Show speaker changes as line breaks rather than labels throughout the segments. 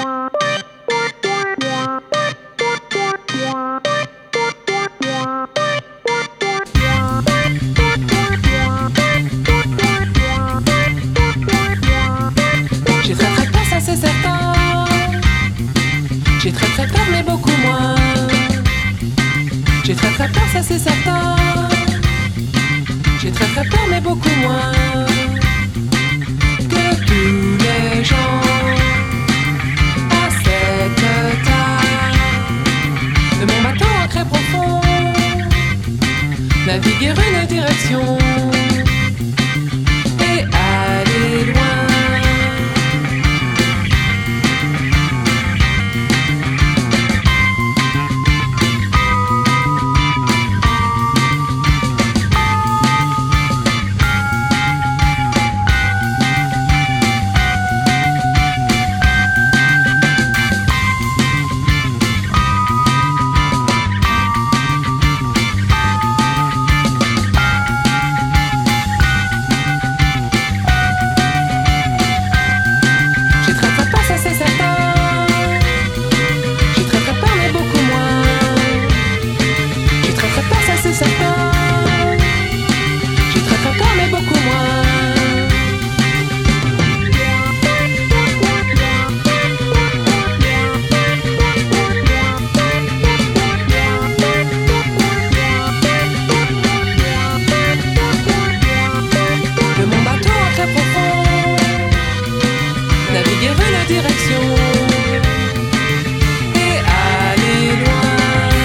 J'ai très très peur, ça c'est certain. J'ai très très peur, mais beaucoup moins. J'ai très très peur, ça c'est certain. J'ai très très peur, mais beaucoup moins que tous les gens à cette table de mon bateau ancré profond, naviguer une direction et aller loin. Direction et aller loin.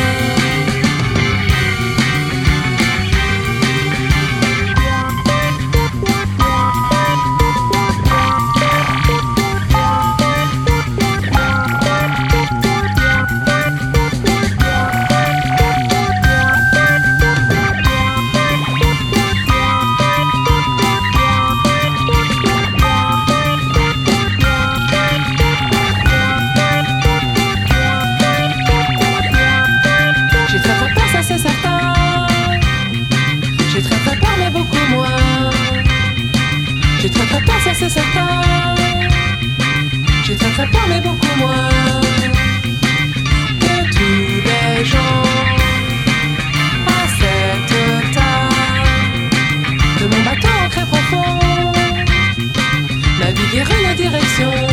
J'ai très très peur, ça c'est certain. J'ai très très peur, mais beaucoup moins que tous les gens à cette table de mon bateau ancré profond, naviguer une direction.